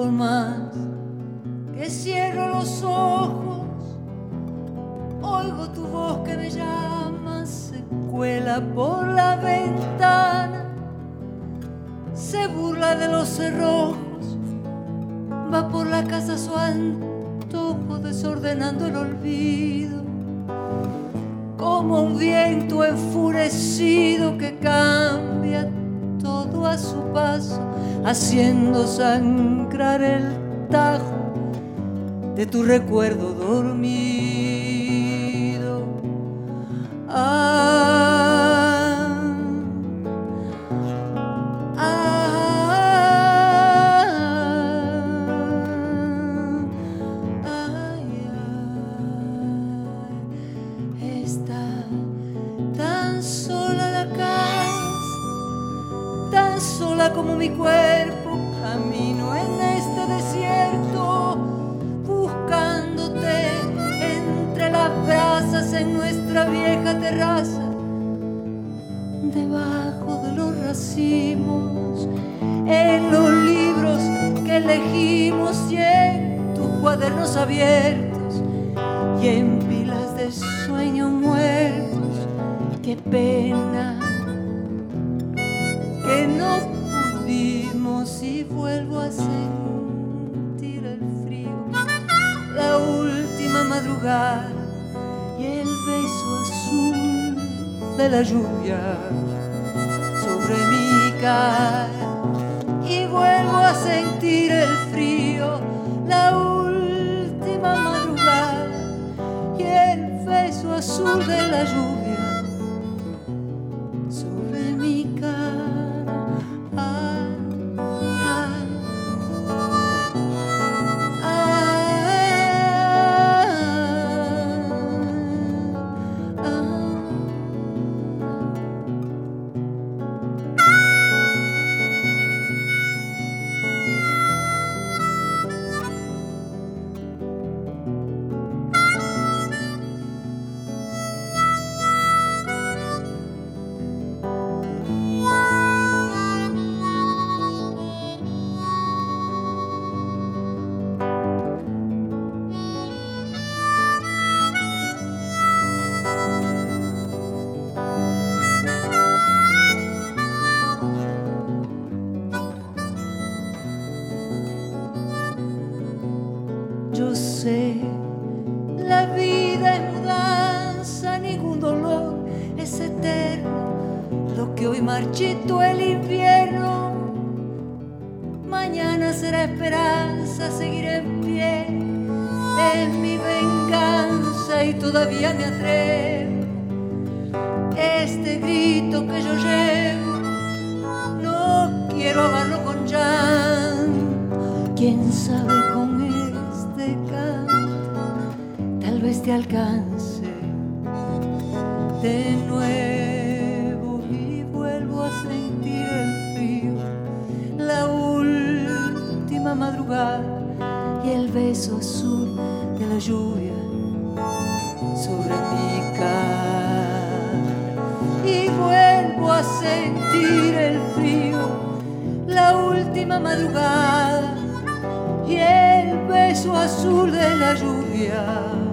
por más que cierro los ojos, oigo tu voz que me llama, se cuela por la ventana, se burla de los cerrojos, va por la casa a su antojo, desordenando el olvido, como un viento enfurecido que cambia todo a su paso, haciendo sangrar el tajo de tu recuerdo dormido. Está tan sola la casa, tan sola como mi cuerpo, camino en este desierto, buscándote entre las brasas en nuestra vieja terraza, debajo de los racimos, en los libros que elegimos y en tus cuadernos abiertos y en pilas de sueños muertos. Qué pena que no pudimos, y vuelvo a sentir el frío, la última madrugada y el beso azul de la lluvia sobre mi cara, y vuelvo a sentir el frío, la última madrugada y el beso azul de la lluvia sobre mi cara. Yo sé, la vida es mudanza, ningún dolor es eterno, lo que hoy marchito el invierno, mañana será esperanza, seguiré en pie, es mi venganza y todavía me atrevo, este grito que yo llevo, no quiero ahogarlo con llanto, quién sabe con este canto, tal vez te alcance de nuevo y vuelvo a sentir el frío, la última madrugada y el beso azul de la lluvia sobre mi cara, y vuelvo a sentir el frío, la última madrugada y el beso azul de la lluvia